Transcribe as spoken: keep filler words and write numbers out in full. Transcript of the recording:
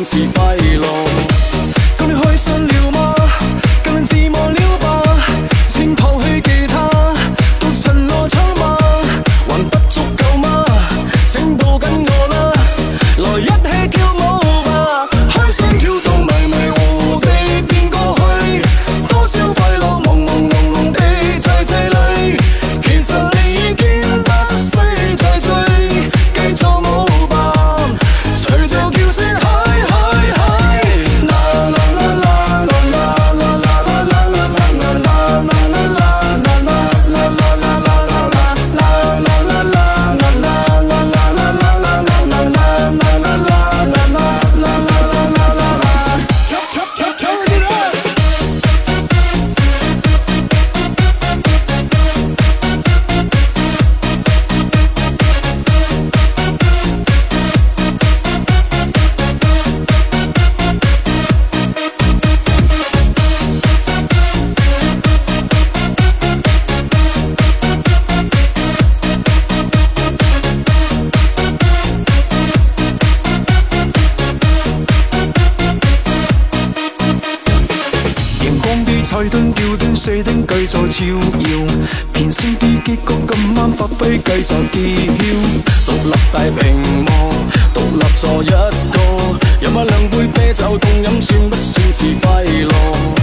是快樂。今日開心了嗎？更能自忘了吧？請拋棄吉他，到塵羅草嗎？還不足夠嗎？請抱緊我啦，來一起跳舞吧！開心跳到迷迷糊糊地變過去，多少快樂朦朦朧朧地齊齊淚。其實你已經不需再追，繼續舞吧，隨就叫聲嗨嗨嗨！啦啦啦啦啦啦啦啦啦啦啦啦啦啦啦菜墩吊墩四丁繼續照耀，片先 B 結局咁啱發揮繼續揭曉，獨立大屏幕，獨立坐一個，飲下兩杯啤酒凍飲算不算是快樂？